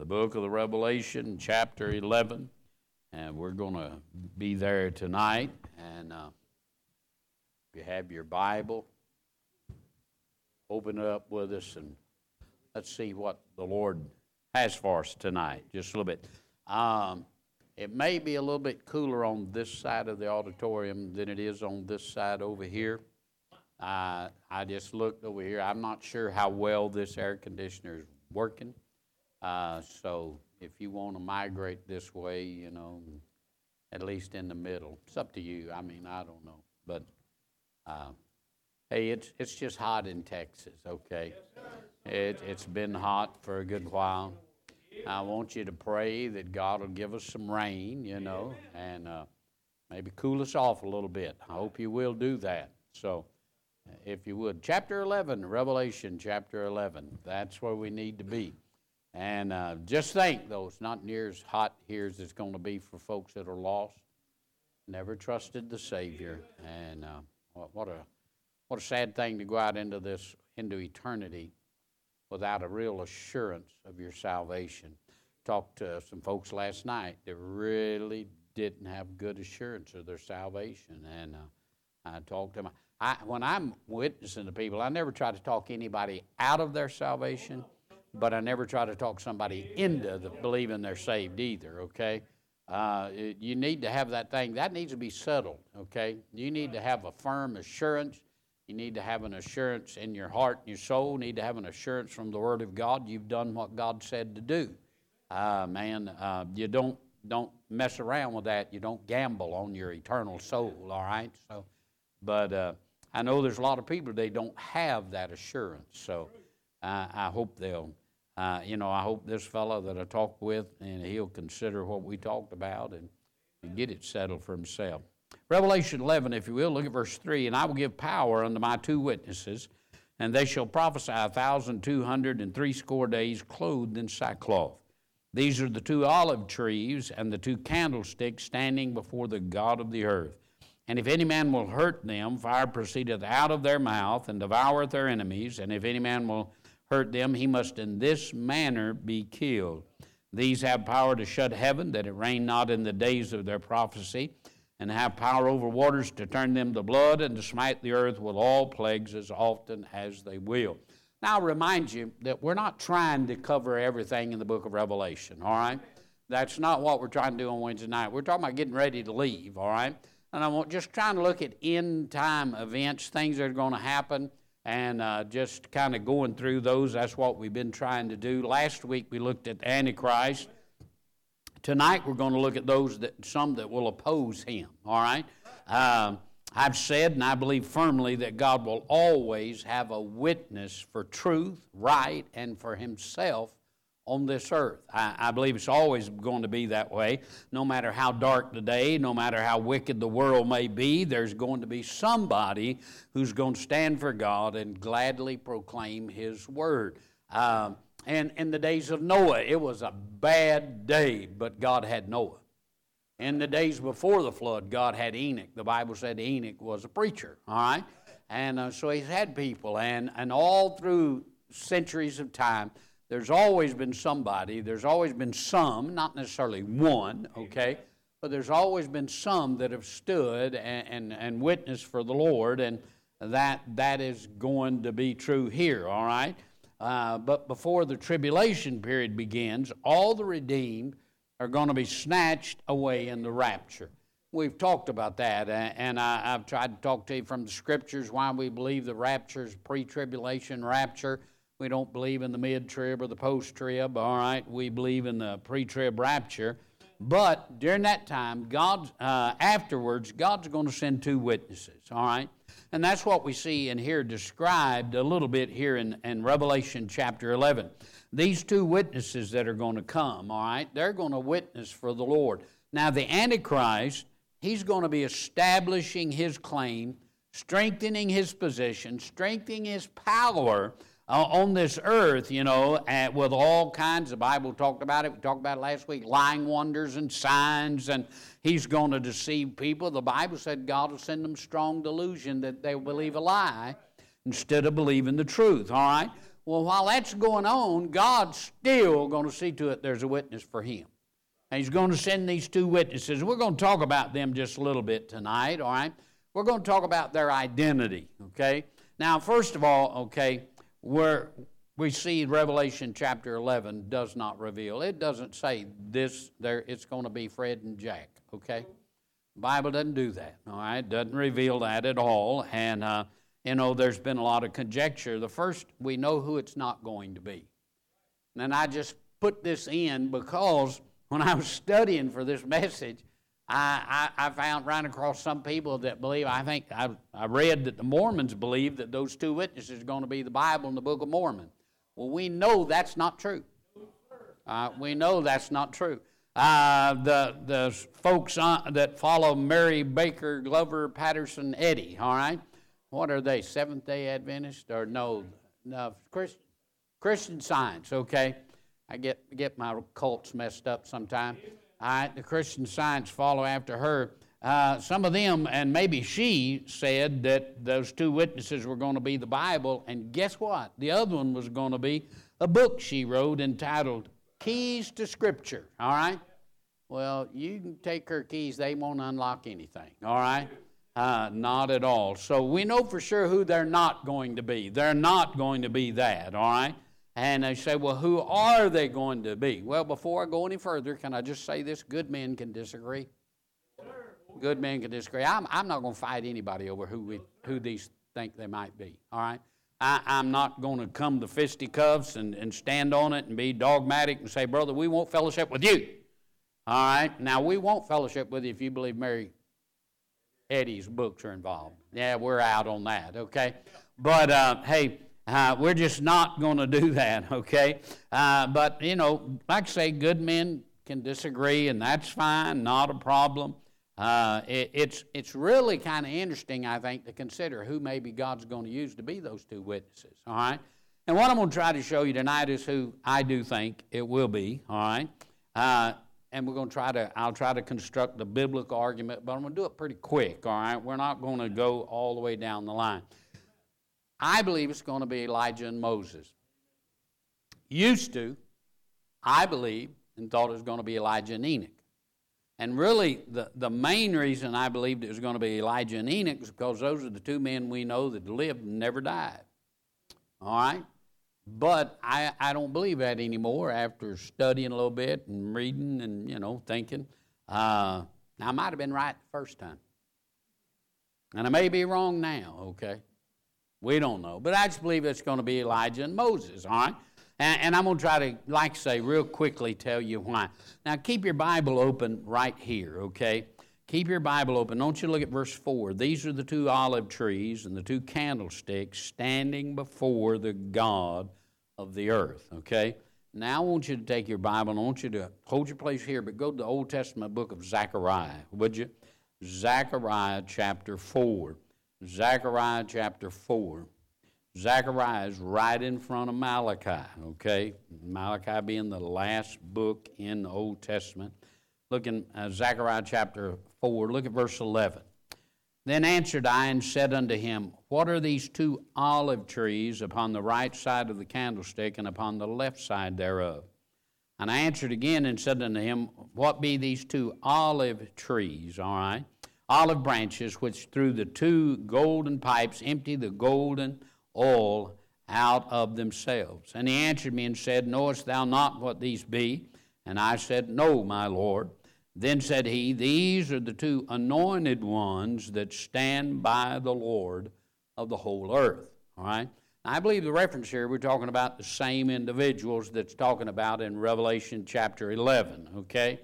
the book of the Revelation, chapter 11, and we're going to be there tonight. And if you have your Bible, open it up with us, and let's see what the Lord has for us tonight, just a little bit. It may be a little bit cooler on this side of the auditorium than it is on this side over here. I just looked over here. I'm not sure how well this air conditioner is working. So if you want to migrate this way, you know, at least in the middle, it's up to you. I mean, I don't know. But, hey, it's just hot in Texas, okay? It's been hot for a good while. I want you to pray that God will give us some rain, you know, and maybe cool us off a little bit. I hope you will do that. So if you would. Chapter 11, Revelation chapter 11. That's where we need to be. And just think, though, it's not near as hot here as it's going to be for folks that are lost, never trusted the Savior. And what a sad thing to go out into eternity without a real assurance of your salvation. Talked to some folks last night that really didn't have good assurance of their salvation. And I talked to them. When I'm witnessing to people, I never try to talk anybody out of their salvation, but I never try to talk somebody into believing they're saved either, okay? You need to have that thing. That needs to be settled, okay? You need to have a firm assurance. You need to have an assurance in your heart and your soul. You need to have an assurance from the Word of God. You've done what God said to do. You don't mess around with that. You don't gamble on your eternal soul, all right? So, but I know there's a lot of people, they don't have that assurance. So I hope they'll, I hope this fellow that I talked with, and he'll consider what we talked about and get it settled for himself. Revelation 11, if you will, look at verse 3. And I will give power unto my two witnesses, and they shall prophesy 1,260 days, clothed in sackcloth. These are the two olive trees and the two candlesticks standing before the God of the earth. And if any man will hurt them, fire proceedeth out of their mouth, and devoureth their enemies. And if any man will hurt them, he must in this manner be killed. These have power to shut heaven, that it rain not in the days of their prophecy, and have power over waters to turn them to blood, and to smite the earth with all plagues as often as they will. Now, I'll remind you that we're not trying to cover everything in the book of Revelation, all right? That's not what we're trying to do on Wednesday night. We're talking about getting ready to leave, all right? And I'm just trying to look at end-time events, things that are going to happen, and just kind of going through those. That's what we've been trying to do. Last week we looked at Antichrist. Tonight we're going to look at some that will oppose him, all right? I've said, and I believe firmly, that God will always have a witness for truth, right, and for himself on this earth. I believe it's always going to be that way. No matter how dark the day, no matter how wicked the world may be, there's going to be somebody who's going to stand for God and gladly proclaim his word. And in the days of Noah, it was a bad day, but God had Noah. In the days before the flood, God had Enoch. The Bible said Enoch was a preacher, all right? And so he's had people. And all through centuries of time, there's always been somebody, there's always been some, not necessarily one, okay? But there's always been some that have stood and witnessed for the Lord, and that is going to be true here, all right? But before the tribulation period begins, all the redeemed are going to be snatched away in the rapture. We've talked about that, and I've tried to talk to you from the Scriptures why we believe the rapture is pre-tribulation rapture. We don't believe in the mid-trib or the post-trib, all right? We believe in the pre-trib rapture. But during that time, afterwards, God's going to send two witnesses, all right? And that's what we see and hear described a little bit here in Revelation chapter 11. These two witnesses that are going to come, all right, they're going to witness for the Lord. Now, the Antichrist, he's going to be establishing his claim, strengthening his position, strengthening his power on this earth, with all kinds. The Bible talked about it. We talked about it last week, lying wonders and signs, and he's going to deceive people. The Bible said God will send them strong delusion that they will believe a lie instead of believing the truth, all right? Well, while that's going on, God's still going to see to it there's a witness for him. And he's going to send these two witnesses. We're going to talk about them just a little bit tonight, all right? We're going to talk about their identity, okay? Now, first of all, okay, we see Revelation chapter 11 does not reveal. It doesn't say this, there, it's going to be Fred and Jack, okay? The Bible doesn't do that, all right? It doesn't reveal that at all. And, there's been a lot of conjecture. The first, we know who it's not going to be. And I just put this in because when I was studying for this message, I found right across some people that believe, I read that the Mormons believe that those two witnesses are going to be the Bible and the Book of Mormon. Well, we know that's not true. We know that's not true. The folks that follow Mary Baker Glover Patterson Eddy, all right? What are they, Seventh-day Adventist or no Christian Science, okay? I get my cults messed up sometime. All right, the Christian Science follow after her. Some of them, and maybe she, said that those two witnesses were going to be the Bible, and guess what? The other one was going to be a book she wrote entitled Keys to Scripture, all right? Well, you can take her keys. They won't unlock anything, all right? Not at all. So we know for sure who they're not going to be. They're not going to be that, all right? And they say, well, who are they going to be? Well, before I go any further, can I just say this? Good men can disagree. Good men can disagree. I'm not going to fight anybody over who these think they might be, all right? I'm not going to come to fisticuffs and stand on it and be dogmatic and say, brother, we won't fellowship with you. All right? Now, we won't fellowship with you if you believe Mary Eddy's books are involved. Yeah, we're out on that, okay? But, hey, we're just not going to do that, okay? But, like I say, good men can disagree, and that's fine, not a problem. It's really kind of interesting, I think, to consider who maybe God's going to use to be those two witnesses, all right? And what I'm going to try to show you tonight is who I do think it will be, all right? And we're going to I'll try to construct the biblical argument, but I'm going to do it pretty quick, all right? We're not going to go all the way down the line. I believe it's going to be Elijah and Moses. Used to, I believe, and thought it was going to be Elijah and Enoch. And really, the main reason I believed it was going to be Elijah and Enoch is because those are the two men we know that lived and never died. All right? But I don't believe that anymore after studying a little bit and reading and, thinking. Now, I might have been right the first time. And I may be wrong now, okay? We don't know. But I just believe it's going to be Elijah and Moses, all right? And I'm going to try to, like I say, real quickly tell you why. Now, keep your Bible open right here, okay? Keep your Bible open. Don't you look at verse 4. These are the two olive trees and the two candlesticks standing before the God of the earth, okay? Now, I want you to take your Bible, and I want you to hold your place here, but go to the Old Testament book of Zechariah, would you? Zechariah chapter 4. Zechariah chapter 4. Zechariah is right in front of Malachi, okay? Malachi being the last book in the Old Testament. Look in Zechariah chapter 4, look at verse 11. Then answered I and said unto him, what are these two olive trees upon the right side of the candlestick and upon the left side thereof? And I answered again and said unto him, what be these two olive trees, all right? Olive branches, which through the two golden pipes empty the golden oil out of themselves. And he answered me and said, knowest thou not what these be? And I said, no, my Lord. Then said he, these are the two anointed ones that stand by the Lord of the whole earth. All right? I believe the reference here, we're talking about the same individuals that's talking about in Revelation chapter 11, okay?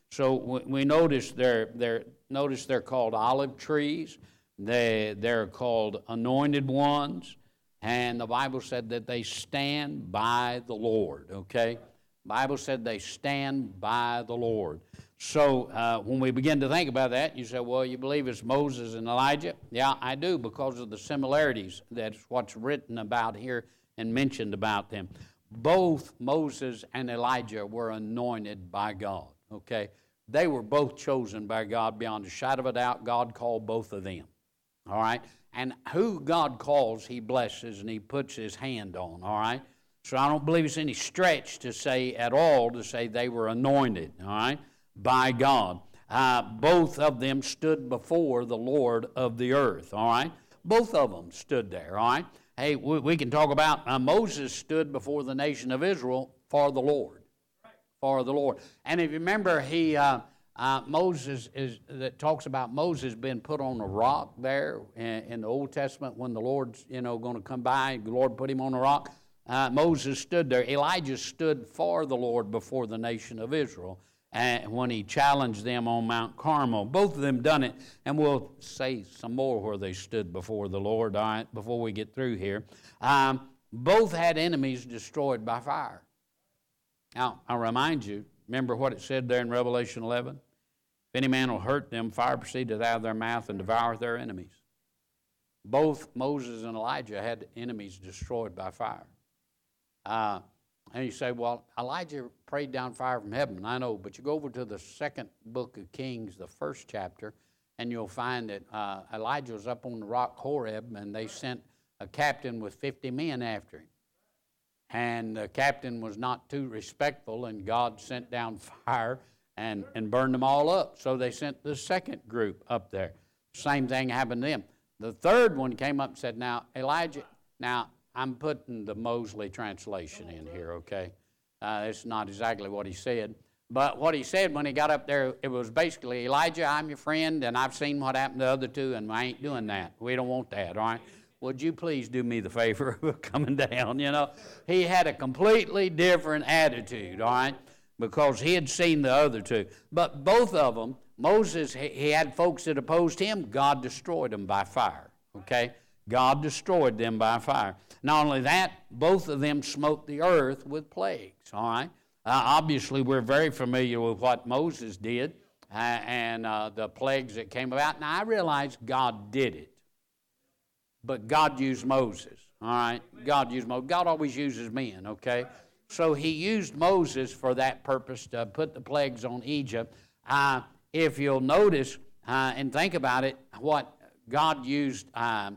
So we notice they're called olive trees. They're called anointed ones. And the Bible said that they stand by the Lord, okay? The Bible said they stand by the Lord. So when we begin to think about that, you say, well, you believe it's Moses and Elijah? Yeah, I do, because of the similarities. That's what's written about here and mentioned about them. Both Moses and Elijah were anointed by God, okay? They were both chosen by God beyond a shadow of a doubt. God called both of them, all right? And who God calls, he blesses and he puts his hand on, all right? So I don't believe it's any stretch to say at all to say they were anointed, all right, by God. Both of them stood before the Lord of the earth, all right? Both of them stood there, all right? Hey, we can talk about Moses stood before the nation of Israel for the Lord, for the Lord. And if you remember, Moses that talks about Moses being put on a rock there in the Old Testament when the Lord's going to come by. The Lord put him on a rock. Moses stood there. Elijah stood for the Lord before the nation of Israel when he challenged them on Mount Carmel. Both of them done it, and we'll say some more where they stood before the Lord, all right, before we get through here. Both had enemies destroyed by fire. Now, I'll remind you, remember what it said there in Revelation 11? If any man will hurt them, fire proceedeth out of their mouth and devoureth their enemies. Both Moses and Elijah had enemies destroyed by fire. And you say, well, Elijah prayed down fire from heaven. I know, but you go over to the second book of Kings, the first chapter, and you'll find that Elijah was up on the rock Horeb, and they sent a captain with 50 men after him. And the captain was not too respectful, and God sent down fire and burned them all up. So they sent the second group up there. Same thing happened to them. The third one came up and said, now, Elijah, now, I'm putting the Mosley translation in here, okay? It's not exactly what he said. But what he said when he got up there, it was basically, Elijah, I'm your friend, and I've seen what happened to the other two, and I ain't doing that. We don't want that, all right? Would you please do me the favor of coming down, He had a completely different attitude, all right, because he had seen the other two. But both of them, Moses, he had folks that opposed him. God destroyed them by fire, okay? God destroyed them by fire. Not only that, both of them smote the earth with plagues, all right? Obviously, we're very familiar with what Moses did and the plagues that came about. Now, I realize God did it, but God used Moses, all right? God used Moses. God always uses men, okay? So he used Moses for that purpose to put the plagues on Egypt. If you'll notice and think about it, what God used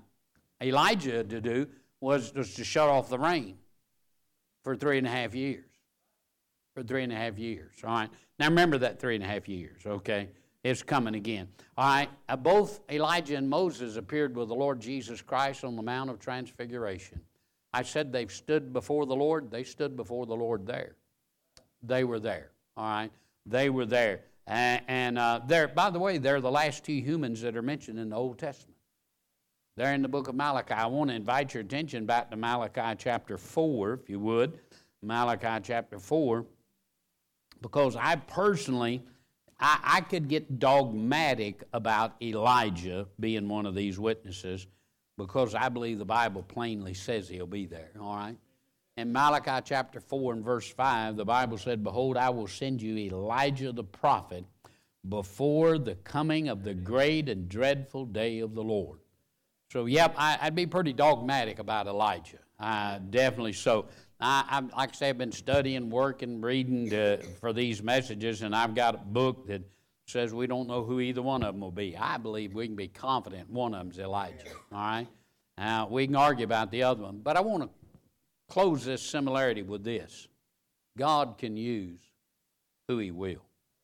Elijah to do was to shut off the rain for 3.5 years. For 3.5 years, all right? Now remember that 3.5 years, okay? It's coming again. All right, both Elijah and Moses appeared with the Lord Jesus Christ on the Mount of Transfiguration. I said they've stood before the Lord. They stood before the Lord there. They were there, all right? They were there. And they're, by the way, they're the last two humans that are mentioned in the Old Testament. They're in the book of Malachi. I want to invite your attention back to Malachi chapter 4, if you would. Malachi chapter 4. Because I personally, I could get dogmatic about Elijah being one of these witnesses because I believe the Bible plainly says he'll be there, all right? In Malachi chapter 4 and verse 5, the Bible said, behold, I will send you Elijah the prophet before the coming of the great and dreadful day of the Lord. So, yep, I'd be pretty dogmatic about Elijah, definitely so. Like I say, I've been studying, working, reading for these messages, and I've got a book that says we don't know who either one of them will be. I believe we can be confident one of them is Elijah, all right? We can argue about the other one, but I want to close this similarity with this. God can use who he will.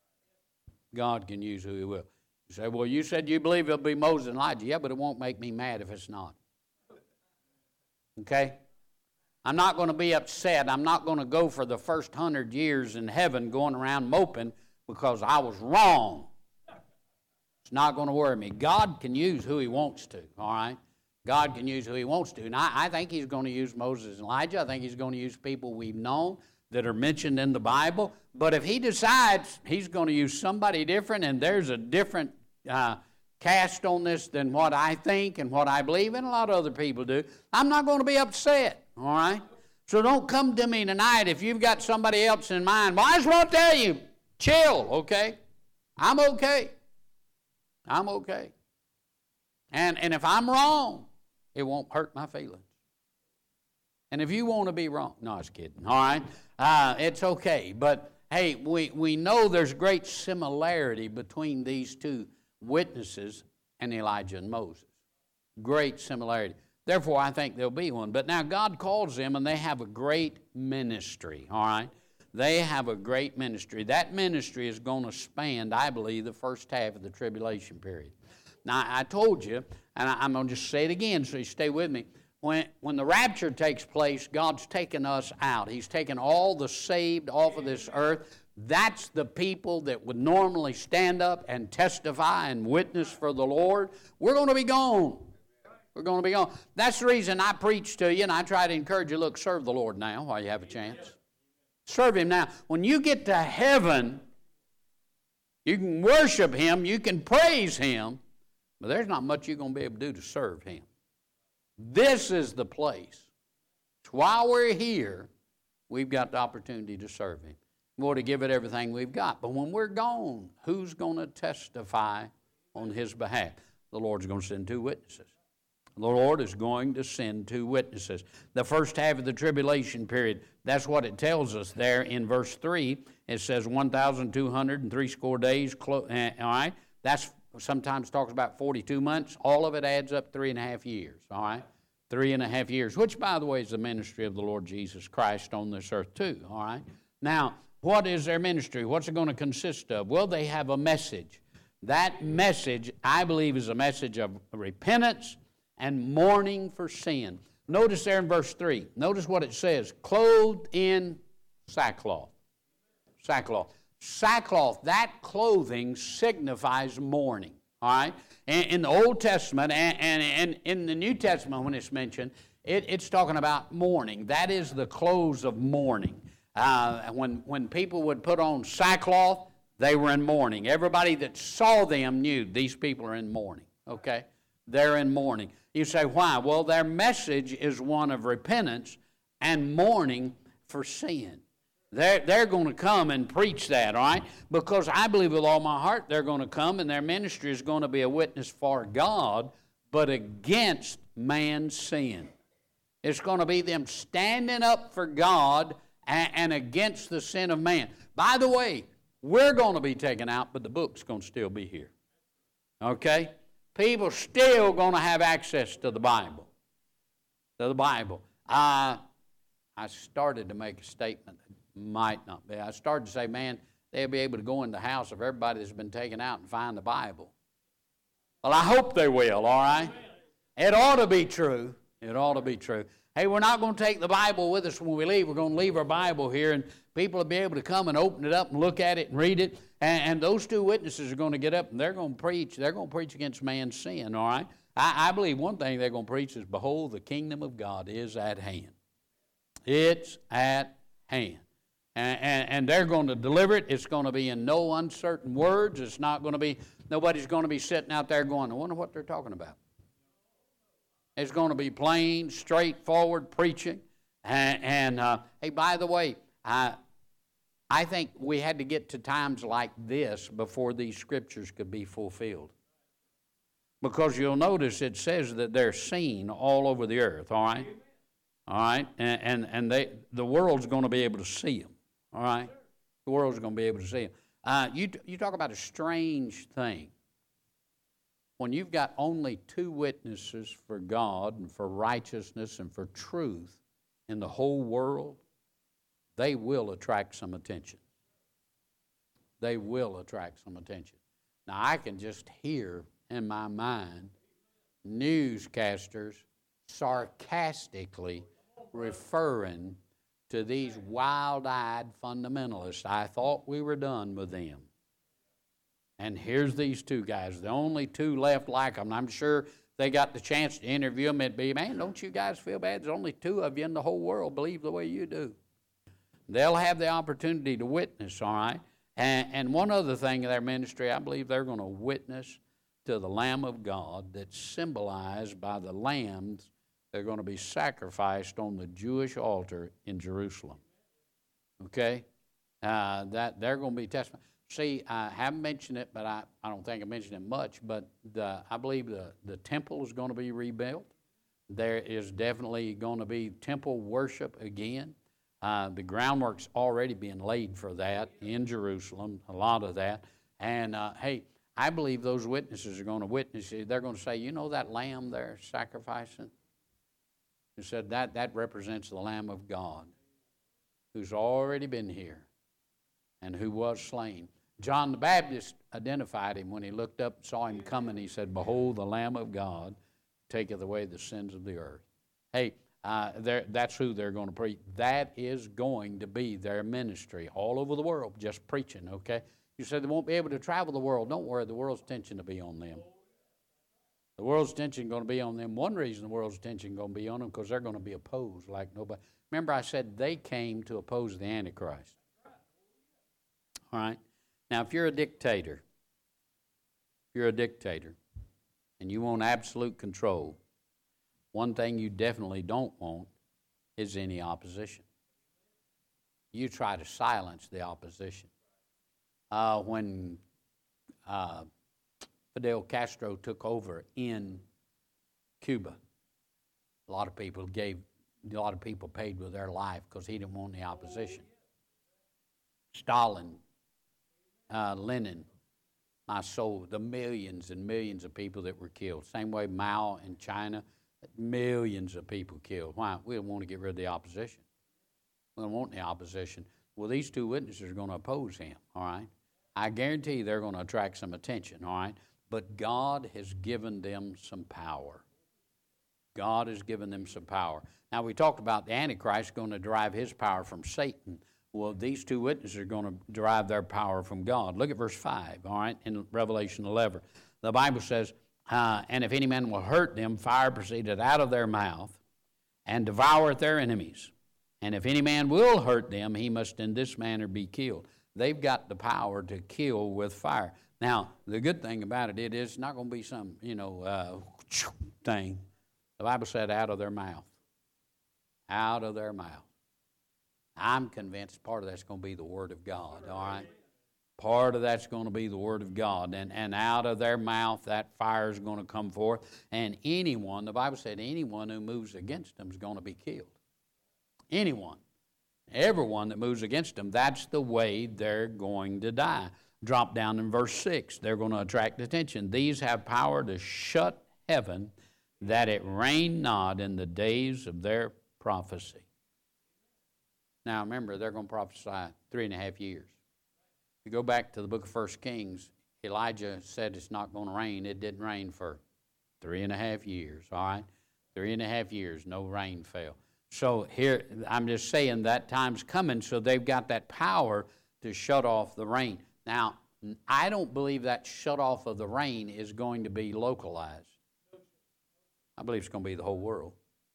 God can use who he will. You say, well, you said you believe it'll be Moses and Elijah. Yeah, but it won't make me mad if it's not. Okay? I'm not going to be upset. I'm not going to go for the first 100 years in heaven going around moping because I was wrong. It's not going to worry me. God can use who he wants to, all right? God can use who he wants to. And I think he's going to use Moses and Elijah. I think he's going to use people we've known that are mentioned in the Bible. But if he decides he's going to use somebody different and there's a different cast on this than what I think and what I believe, and a lot of other people do, I'm not going to be upset, all right? So don't come to me tonight if you've got somebody else in mind. Well, I just want to tell you, chill, okay? I'm okay. I'm okay. And if I'm wrong, it won't hurt my feelings. And if you want to be wrong, no, I was kidding, all right? It's okay. But, hey, we know there's great similarity between these two witnesses and Elijah and Moses. Great similarity. Therefore, I think there'll be one. But now God calls them, and they have a great ministry, all right? They have a great ministry. That ministry is going to span, I believe, the first half of the tribulation period. Now, I told you, and I'm going to just say it again so you stay with me. When the rapture takes place, God's taken us out. He's taken all the saved off of this earth. That's the people that would normally stand up and testify and witness for the Lord. We're going to be gone. We're going to be gone. That's the reason I preach to you, and I try to encourage you, look, serve the Lord now while you have a chance. Serve Him now. When you get to heaven, you can worship Him, you can praise Him, but there's not much you're going to be able to do to serve Him. This is the place. While we're here, we've got the opportunity to serve Him. We ought to give it everything we've got. But when we're gone, who's going to testify on His behalf? The Lord's going to send 2 witnesses. The Lord is going to send 2 witnesses. The first half of the tribulation period, that's what it tells us there in verse 3. It says 1,260 days. All right? That's sometimes talks about 42 months. All of it adds up 3.5 years. All right? 3.5 years, which, by the way, is the ministry of the Lord Jesus Christ on this earth too. All right? Now, what is their ministry? What's it going to consist of? Well, they have a message. That message, I believe, is a message of repentance and mourning for sin. Notice there in verse 3, notice what it says, clothed in sackcloth. Sackcloth. Sackcloth, that clothing signifies mourning, all right? In the Old Testament and in the New Testament when it's mentioned, it's talking about mourning. That is the clothes of mourning. When people would put on sackcloth, they were in mourning. Everybody that saw them knew these people are in mourning, okay? They're in mourning. You say, why? Well, their message is one of repentance and mourning for sin. They're going to come and preach that, all right? Because I believe with all my heart they're going to come, and their ministry is going to be a witness for God, but against man's sin. It's going to be them standing up for God and against the sin of man. By the way, we're going to be taken out, but the book's going to still be here. Okay? People still going to have access to the Bible. To the Bible. I started to make a statement that might not be. I started to say, man, they'll be able to go in the house of everybody that's been taken out and find the Bible. Well, I hope they will, all right? It ought to be true. It ought to be true. Hey, we're not going to take the Bible with us when we leave. We're going to leave our Bible here, and people will be able to come and open it up and look at it and read it. And those 2 witnesses are going to get up, and they're going to preach. They're going to preach against man's sin, all right? I believe one thing they're going to preach is, behold, the kingdom of God is at hand. It's at hand. And they're going to deliver it. It's going to be in no uncertain words. It's not going to be, nobody's going to be sitting out there going, I wonder what they're talking about. It's going to be plain, straightforward preaching. Hey, by the way, I think we had to get to times like this before these scriptures could be fulfilled. Because you'll notice it says that they're seen all over the earth, all right? All right? And the world's going to be able to see them, all right? The world's going to be able to see them. You talk about a strange thing. When you've got only 2 witnesses for God and for righteousness and for truth in the whole world, they will attract some attention. They will attract some attention. Now, I can just hear in my mind newscasters sarcastically referring to these wild-eyed fundamentalists. I thought we were done with them. And here's these 2 guys, the only 2 left like them. I'm sure they got the chance to interview them. It'd be, man, don't you guys feel bad? There's only 2 of you in the whole world believe the way you do. They'll have the opportunity to witness, all right? And one other thing in their ministry, I believe they're going to witness to the Lamb of God that's symbolized by the lambs that are going to be sacrificed on the Jewish altar in Jerusalem. Okay? That they're going to be testifying. See, I haven't mentioned it, but I don't think I mentioned it much, but I believe the temple is going to be rebuilt. There is definitely going to be temple worship again. The groundwork's already being laid for that in Jerusalem, a lot of that. And, hey, I believe those witnesses are going to witness. They're going to say, you know that lamb they're sacrificing? He said that represents the Lamb of God who's already been here and who was slain. John the Baptist identified him when he looked up and saw him coming. He said, "Behold, the Lamb of God taketh away the sins of the earth." Hey, that's who they're going to preach. That is going to be their ministry all over the world, just preaching, okay? You said they won't be able to travel the world. Don't worry, the world's attention will be on them. The world's attention is going to be on them. One reason the world's attention is going to be on them because they're going to be opposed like nobody. Remember I said they came to oppose the Antichrist. All right? Now, if you're a dictator, and you want absolute control, one thing you definitely don't want is any opposition. You try to silence the opposition. When Fidel Castro took over in Cuba, a lot of people paid with their life because he didn't want any opposition. Stalin, Lenin, my soul, the millions and millions of people that were killed. Same way Mao in China, millions of people killed. Why? We don't want to get rid of the opposition. We don't want the opposition. Well, these two witnesses are going to oppose him, all right? I guarantee they're going to attract some attention, all right? But God has given them some power. God has given them some power. Now, we talked about the Antichrist going to derive his power from Satan. Well, these two witnesses are going to derive their power from God. Look at verse 5, all right, in Revelation 11. The Bible says, and if any man will hurt them, fire proceedeth out of their mouth and devoureth their enemies. And if any man will hurt them, he must in this manner be killed. They've got the power to kill with fire. Now, the good thing about it is it's not going to be some, thing. The Bible said out of their mouth. Out of their mouth. I'm convinced part of that's going to be the Word of God, all right? Part of that's going to be the Word of God. And out of their mouth, that fire is going to come forth. And anyone, the Bible said, anyone who moves against them is going to be killed. Anyone. Everyone that moves against them, that's the way they're going to die. Drop down in verse 6. They're going to attract attention. These have power to shut heaven, that it rain not in the days of their prophecy. Now, remember, they're going to prophesy 3.5 years. If you go back to the book of 1 Kings, Elijah said it's not going to rain. It didn't rain for 3.5 years, all right? 3.5 years, no rain fell. So here, I'm just saying that time's coming, so they've got that power to shut off the rain. Now, I don't believe that shut off of the rain is going to be localized. I believe it's going to be the whole world.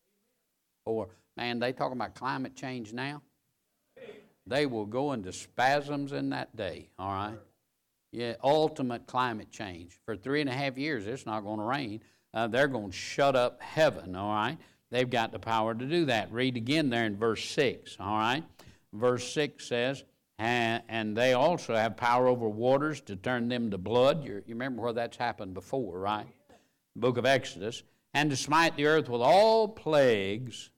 Or, man, they talking about climate change now. They will go into spasms in that day, all right? Yeah, ultimate climate change. For 3.5 years, it's not going to rain. They're going to shut up heaven, all right? They've got the power to do that. Read again there in verse 6, all right? Verse 6 says, and they also have power over waters to turn them to blood. You remember where that's happened before, right? The book of Exodus. And to smite the earth with all plagues.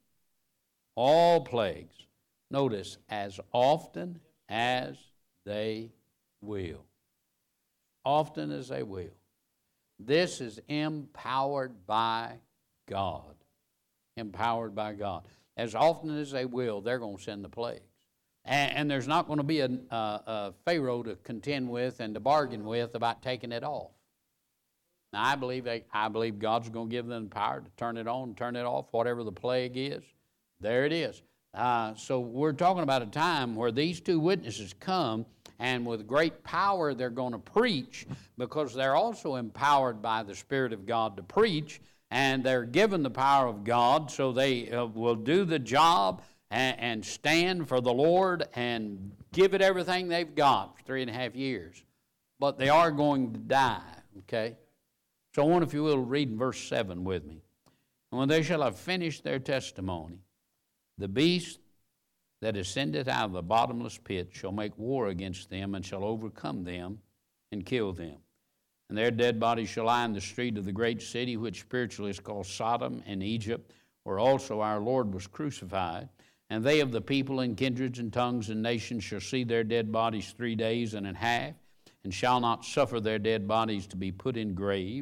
Notice, as often as they will. Often as they will. This is empowered by God. Empowered by God. As often as they will, they're going to send the plagues. And there's not going to be a Pharaoh to contend with and to bargain with about taking it off. Now, I believe God's going to give them the power to turn it on, turn it off, whatever the plague is. There it is. So we're talking about a time where these two witnesses come, and with great power they're going to preach, because they're also empowered by the Spirit of God to preach, and they're given the power of God, so they will do the job and stand for the Lord and give it everything they've got for 3.5 years. But they are going to die, okay? So I want, if you will, read in verse 7 with me. And when they shall have finished their testimony, the beast that ascendeth out of the bottomless pit shall make war against them, and shall overcome them and kill them. And their dead bodies shall lie in the street of the great city, which spiritually is called Sodom and Egypt, where also our Lord was crucified. And they of the people and kindreds and tongues and nations shall see their dead bodies 3 days and a half, and shall not suffer their dead bodies to be put in graves.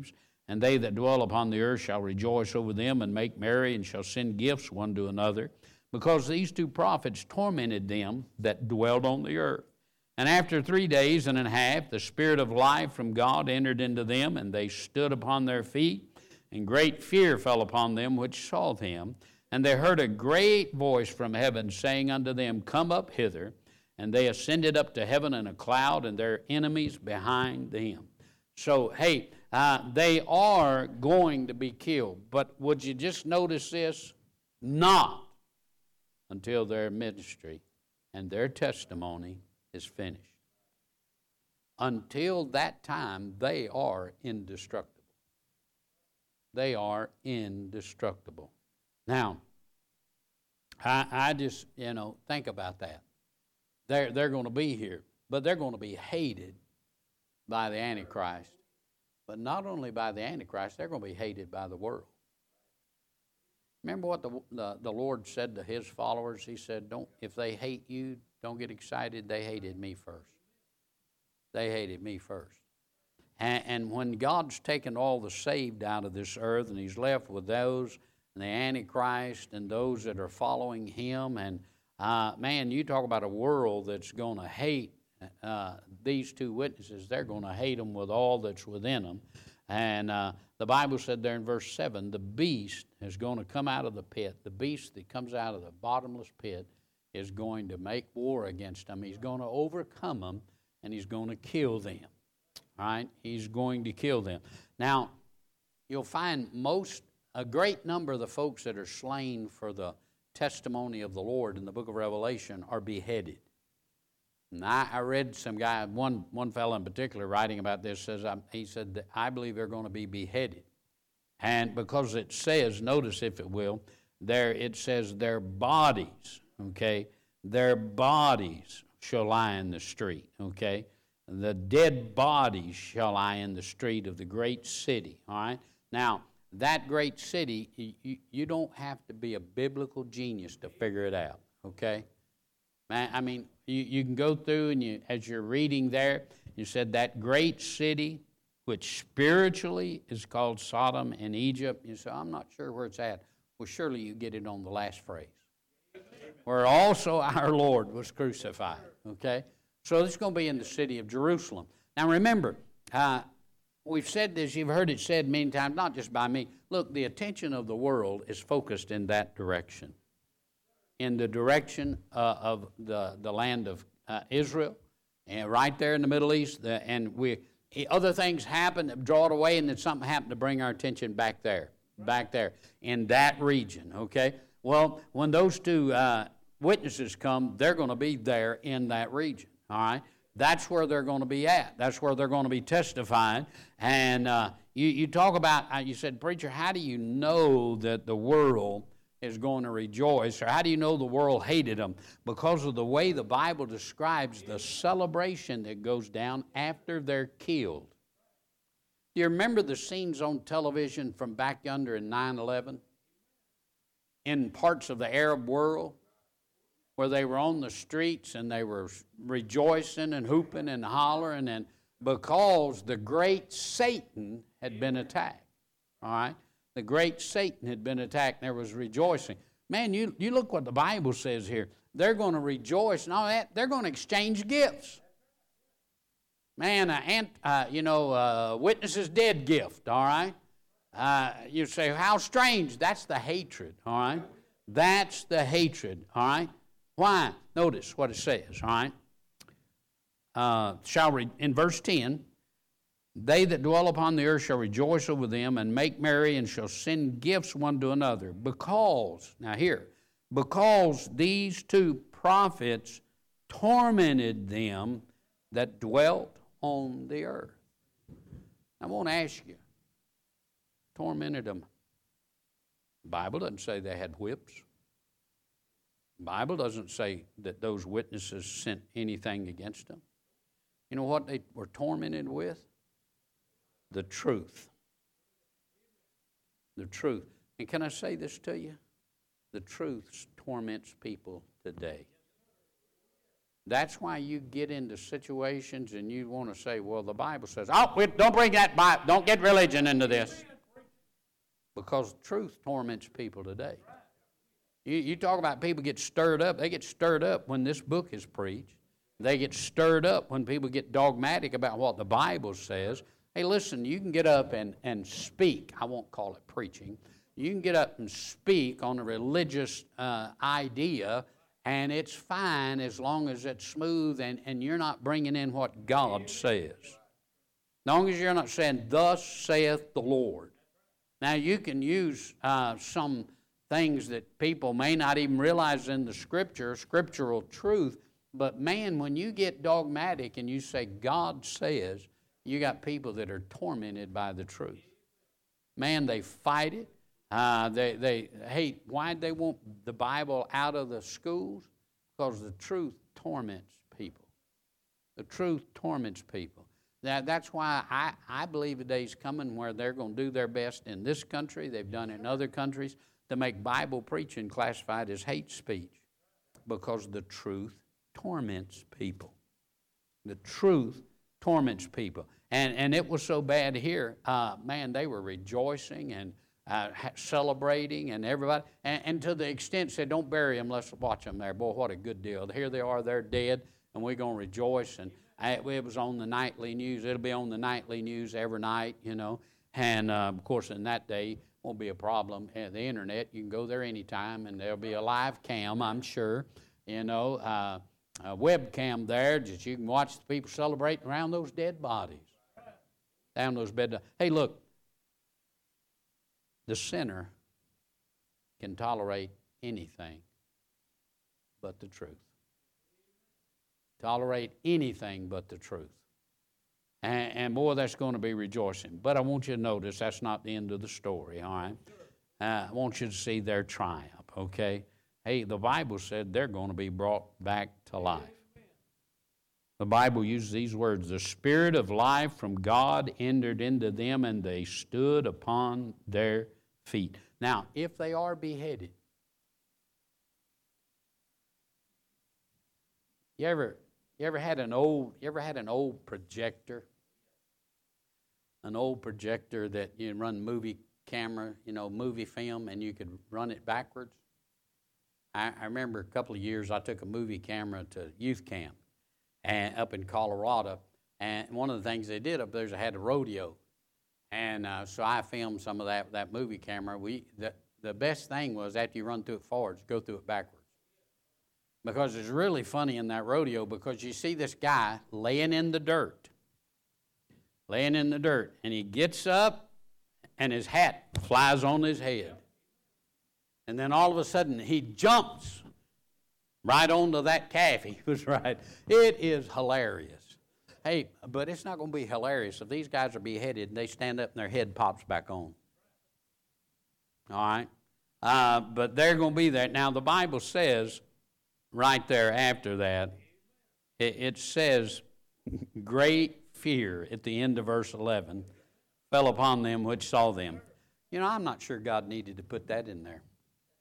And they that dwell upon the earth shall rejoice over them and make merry and shall send gifts one to another, because these two prophets tormented them that dwelled on the earth. And after 3 days and a half, the Spirit of life from God entered into them, and they stood upon their feet, and great fear fell upon them which saw them. And they heard a great voice from heaven saying unto them, Come up hither. And they ascended up to heaven in a cloud, and their enemies behind them. So, hey, they are going to be killed. But would you just notice this? Not until their ministry and their testimony is finished. Until that time, they are indestructible. They are indestructible. Now, I just, think about that. They're going to be here, but they're going to be hated by the Antichrist. But not only by the Antichrist, they're going to be hated by the world. Remember what the Lord said to his followers? He said, if they hate you, don't get excited. They hated me first. They hated me first. And when God's taken all the saved out of this earth and he's left with those and the Antichrist and those that are following him, and man, you talk about a world that's going to hate these two witnesses. They're going to hate them with all that's within them. And the Bible said there in verse 7, the beast is going to come out of the pit. The beast that comes out of the bottomless pit is going to make war against them. He's going to overcome them, and he's going to kill them. All right? He's going to kill them. Now, you'll find a great number of the folks that are slain for the testimony of the Lord in the book of Revelation are beheaded. And I read some guy, one fellow in particular, writing about this, he said that I believe they're going to be beheaded. And because it says, notice if it will, there it says their bodies, okay, their bodies shall lie in the street, okay. The dead bodies shall lie in the street of the great city, all right. Now, that great city, you don't have to be a biblical genius to figure it out, okay. I mean, you can go through and as you're reading there, you said that great city, which spiritually is called Sodom and Egypt. You say, I'm not sure where it's at. Well, surely you get it on the last phrase, where also our Lord was crucified, okay? So it's going to be in the city of Jerusalem. Now remember, we've said this, you've heard it said many times, not just by me. Look, the attention of the world is focused in that direction. In the direction of the land of Israel, and right there in the Middle East, other things happen that draw it away, and then something happened to bring our attention back there, in that region, okay? Well, when those two witnesses come, they're going to be there in that region, all right? That's where they're going to be at. That's where they're going to be testifying. And you talk about, you said, preacher, how do you know that the world is going to rejoice, or how do you know the world hated them? Because of the way the Bible describes the celebration that goes down after they're killed. Do you remember the scenes on television from back yonder in 9/11? In parts of the Arab world, where they were on the streets and they were rejoicing and hooping and hollering, and because the great Satan had been attacked, all right? The great Satan had been attacked, and there was rejoicing. Man, you look what the Bible says here. They're going to rejoice, and all that. They're going to exchange gifts. Man, witness's dead gift, all right? You say, how strange. That's the hatred, all right? That's the hatred, all right? Why? Notice what it says, all right? In verse 10, they that dwell upon the earth shall rejoice over them and make merry and shall send gifts one to another. Because these two prophets tormented them that dwelt on the earth. I want to ask you, tormented them. The Bible doesn't say they had whips. The Bible doesn't say that those witnesses sent anything against them. You know what they were tormented with? The truth. The truth. And can I say this to you? The truth torments people today. That's why you get into situations and you want to say, well, the Bible says, oh, don't bring that Bible, don't get religion into this. Because truth torments people today. You talk about people get stirred up. They get stirred up when this book is preached. They get stirred up when people get dogmatic about what the Bible says. Hey, listen, you can get up and speak. I won't call it preaching. You can get up and speak on a religious idea, and it's fine as long as it's smooth and you're not bringing in what God says. As long as you're not saying, thus saith the Lord. Now, you can use some things that people may not even realize in the Scripture, scriptural truth, but man, when you get dogmatic and you say, God says, you got people that are tormented by the truth. Man, they fight it. They hate. Why do they want the Bible out of the schools? Because the truth torments people. The truth torments people. That's why I believe a day's coming where they're going to do their best in this country. They've done it in other countries to make Bible preaching classified as hate speech because the truth torments people. The truth torments people. And it was so bad here, man, they were rejoicing and celebrating and everybody. And to the extent said, don't bury them, let's watch them there. Boy, what a good deal. Here they are, they're dead, and we're going to rejoice. And it was on the nightly news. It'll be on the nightly news every night, you know. And, of course, in that day, won't be a problem. The internet, you can go there anytime, and there'll be a live cam, I'm sure, you know, a webcam there that you can watch the people celebrating around those dead bodies, down those bed. Hey, look, the sinner can tolerate anything but the truth. Tolerate anything but the truth. And boy, that's going to be rejoicing. But I want you to notice that's not the end of the story, all right? I want you to see their triumph, okay? Hey, the Bible said they're going to be brought back to life. The Bible uses these words, the Spirit of life from God entered into them, and they stood upon their feet. Now, if they are beheaded, you ever had an old projector? An old projector that you run movie camera, you know, movie film, and you could run it backwards? I remember a couple of years I took a movie camera to youth camp and up in Colorado, and one of the things they did up there is they had a rodeo. And so I filmed some of that movie camera. The best thing was after you run through it forwards, go through it backwards. Because it's really funny in that rodeo because you see this guy laying in the dirt, and he gets up and his hat flies on his head. And then all of a sudden he jumps right onto that calf. He was right. It is hilarious. Hey, but it's not going to be hilarious if these guys are beheaded and they stand up and their head pops back on. All right? But they're going to be there. Now, the Bible says right there after that, it says, great fear at the end of verse 11 fell upon them which saw them. You know, I'm not sure God needed to put that in there.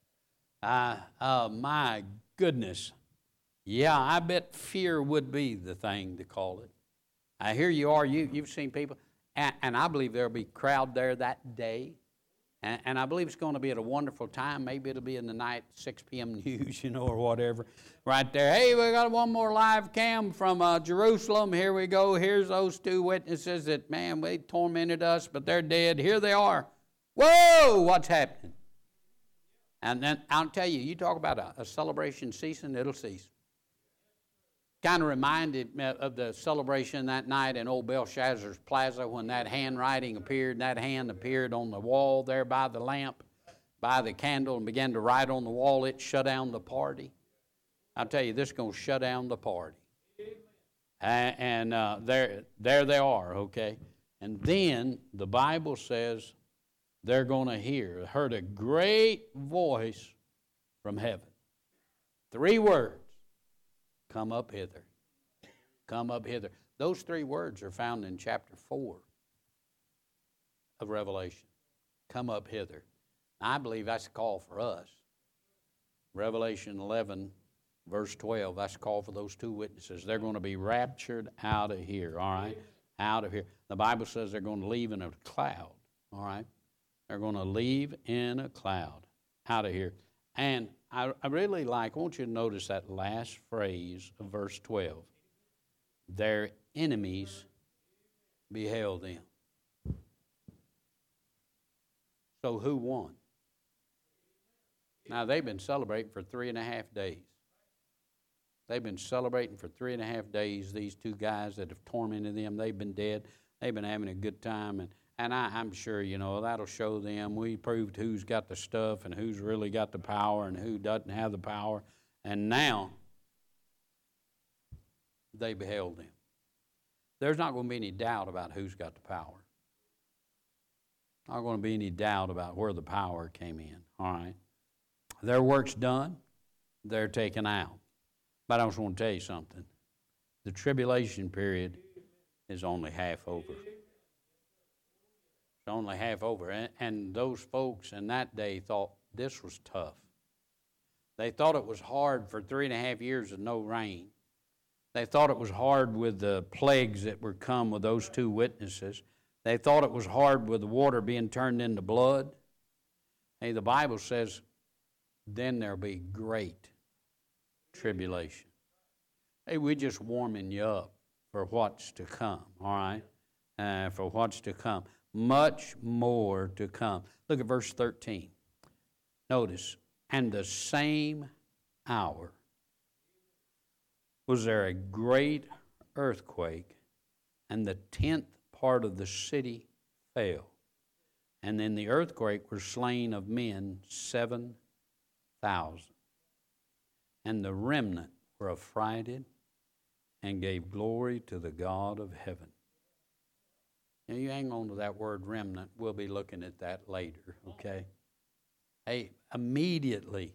My goodness. Yeah, I bet fear would be the thing to call it. Here you are, you've seen people, and I believe there'll be a crowd there that day. And I believe it's going to be at a wonderful time. Maybe it'll be in the night, 6 p.m. news, you know, or whatever. Right there. Hey, we got one more live cam from Jerusalem. Here we go. Here's those two witnesses that, man, they tormented us, but they're dead. Here they are. Whoa, what's happening? And then I'll tell you, you talk about a celebration ceasing, it'll cease. Kind of reminded me of the celebration that night in old Belshazzar's Plaza when that handwriting appeared. That hand appeared on the wall there by the lamp, by the candle, and began to write on the wall. It shut down the party. I'll tell you, this is going to shut down the party. And there they are, okay? And then the Bible says they're going to heard a great voice from heaven. 3 words. Come up hither. Come up hither. Those 3 words are found in chapter 4 of Revelation. Come up hither. I believe that's a call for us. Revelation 11, verse 12, that's called for those two witnesses. They're going to be raptured out of here, all right? Out of here. The Bible says they're going to leave in a cloud, all right? They're going to leave in a cloud out of here. And I really I want you to notice that last phrase of verse 12. Their enemies beheld them. So who won? Now, they've been celebrating for 3.5 days. They've been celebrating for 3.5 days, these two guys that have tormented them. They've been dead. They've been having a good time. And I'm sure, that'll show them. We proved who's got the stuff and who's really got the power and who doesn't have the power. And now, they beheld them. There's not going to be any doubt about who's got the power. Not going to be any doubt about where the power came in, all right? Their work's done. They're taken out. But I just want to tell you something. The tribulation period is only half over. It's only half over. And those folks in that day thought this was tough. They thought it was hard for 3.5 years of no rain. They thought it was hard with the plagues that were come with those two witnesses. They thought it was hard with the water being turned into blood. Hey, the Bible says, then there'll be great tribulation. Hey, we're just warming you up for what's to come, all right? For what's to come. Much more to come. Look at verse 13. Notice, and the same hour was there a great earthquake, and the 10th part of the city fell. And in the earthquake were slain of men 7,000. And the remnant were affrighted and gave glory to the God of heaven. Now you hang on to that word remnant. We'll be looking at that later, okay? Hey, immediately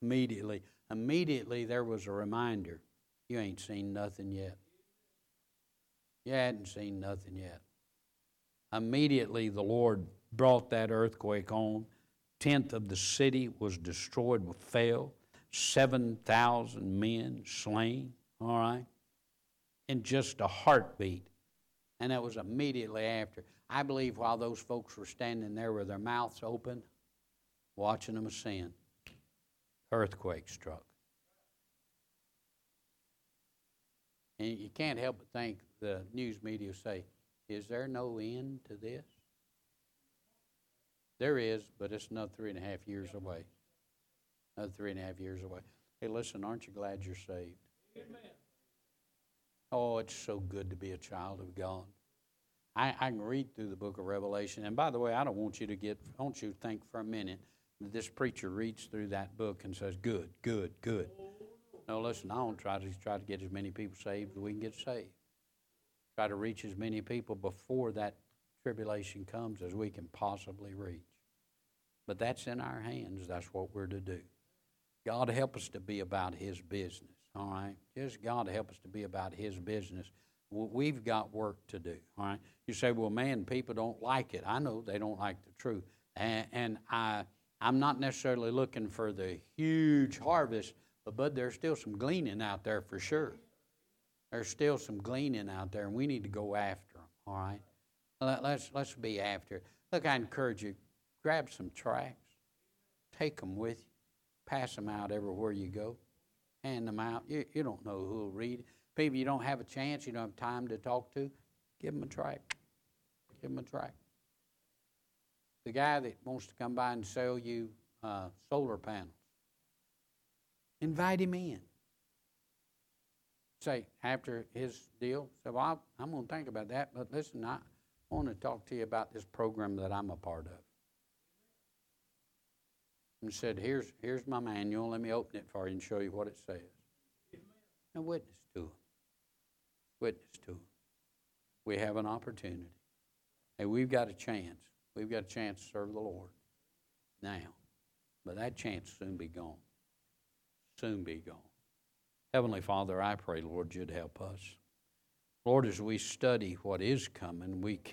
there was a reminder. You ain't seen nothing yet. You hadn't seen nothing yet. Immediately the Lord brought that earthquake on. 10th of the city was destroyed, fell. 7,000 men slain, all right, in just a heartbeat. And that was immediately after. I believe while those folks were standing there with their mouths open, watching them ascend, earthquake struck. And you can't help but think the news media say, is there no end to this? There is, but it's another 3.5 years away. Another 3.5 years away. Hey, listen, aren't you glad you're saved? Amen. Oh, it's so good to be a child of God. I can read through the book of Revelation. And by the way, I don't want you to think for a minute that this preacher reads through that book and says, good, good, good. No, listen, I don't try to get as many people saved as we can get saved. Try to reach as many people before that tribulation comes as we can possibly reach. But that's in our hands. That's what we're to do. God help us to be about His business, all right? Just God help us to be about His business. We've got work to do, all right? You say, well, man, people don't like it. I know they don't like the truth. And I'm not necessarily looking for the huge harvest, but there's still some gleaning out there for sure. There's still some gleaning out there, and we need to go after them, all right? Let's be after it. Look, I encourage you, grab some tracts, take them with you, pass them out everywhere you go, hand them out. You don't know who will read it. People you don't have a chance, you don't have time to talk to, give them a tract. Give them a tract. The guy that wants to come by and sell you solar panels, invite him in. Say, after his deal, say, well, I'm going to think about that, but listen, I want to talk to you about this program that I'm a part of. And said, here's my manual. Let me open it for you and show you what it says. And witness to him. Witness to him. We have an opportunity. Hey, we've got a chance. We've got a chance to serve the Lord now. But that chance will soon be gone. Soon be gone. Heavenly Father, I pray, Lord, you'd help us. Lord, as we study what is coming, we